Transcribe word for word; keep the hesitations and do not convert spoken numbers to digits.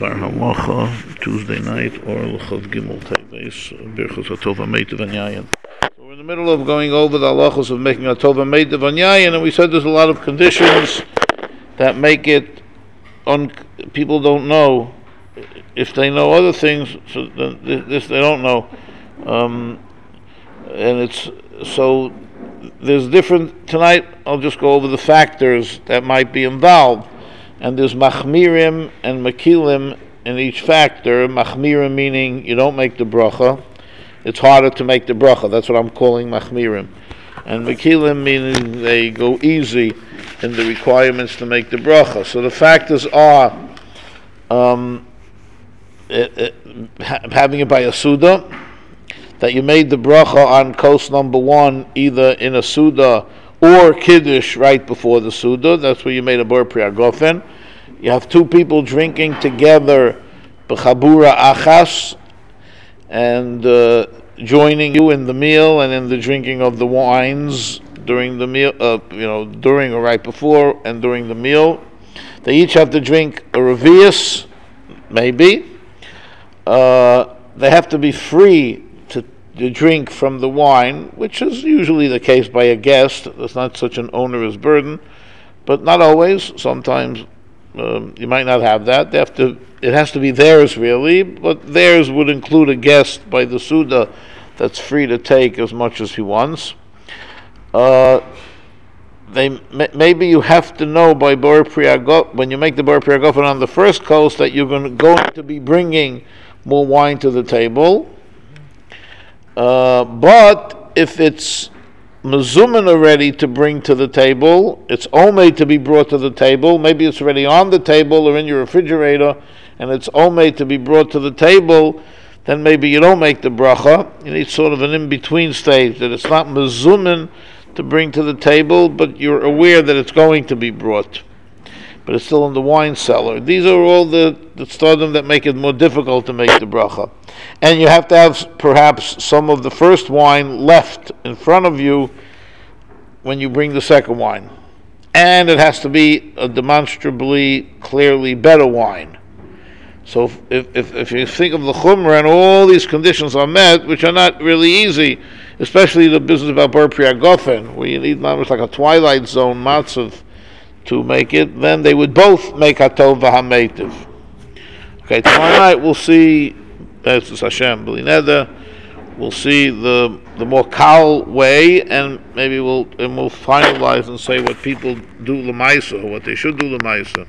Bar Halacha Tuesday night or L'chav Gimel Teves Birchos HaTova Meitav and Yayin. So we're in the middle of going over the halachos of making a Tova Meitav and Yayin, and we said there's a lot of conditions that make it un- people don't know. If they know other things, so then this they don't know, um, and it's so there's different. Tonight I'll just go over the factors that might be involved. And there's machmirim and makilim in each factor. Machmirim meaning you don't make the bracha. It's harder to make the bracha. That's what I'm calling machmirim. And makilim meaning they go easy in the requirements to make the bracha. So the factors are um, it, it, ha- having it by a suda, that you made the bracha on coast number one, either in a suda or kiddush right before the suda. That's where you made a bar priagofen. You have two people drinking together, b'chabura achas, and uh, joining you in the meal and in the drinking of the wines during the meal. Uh, you know, during or right before and during the meal. They each have to drink a revius, maybe. Uh, they have to be free to, to drink from the wine, which is usually the case by a guest. It's not such an onerous burden, but not always. Sometimes um, you might not have that. They have to. It has to be theirs, really, but theirs would include a guest by the Suda that's free to take as much as he wants. Uh, they m- maybe you have to know by Bar Priagof, when you make the Bar Priagofen on the first coast, that you're going to, going to be bringing more wine to the table. Uh, but if it's mezuman already to bring to the table, it's omed to be brought to the table, maybe it's already on the table or in your refrigerator, and it's omed to be brought to the table, then maybe you don't make the bracha. You need sort of an in-between stage, that it's not mezuman to bring to the table, but you're aware that it's going to be brought, but it's still in the wine cellar. These are all the, the stardom that make it more difficult to make the bracha. And you have to have perhaps some of the first wine left in front of you when you bring the second wine. And it has to be a demonstrably, clearly better wine. So if, if, if you think of the chumrah and all these conditions are met, which are not really easy, especially the business about Bar Priagofen, where you need almost like a twilight zone matzav to make it, then they would both make hatov v'hameitiv. Okay, tomorrow night we'll see, that's Hashem, B'li Neder, we'll see the the more kal way, and maybe we'll and we'll finalize and say what people do l'maisa, what they should do l'maisa.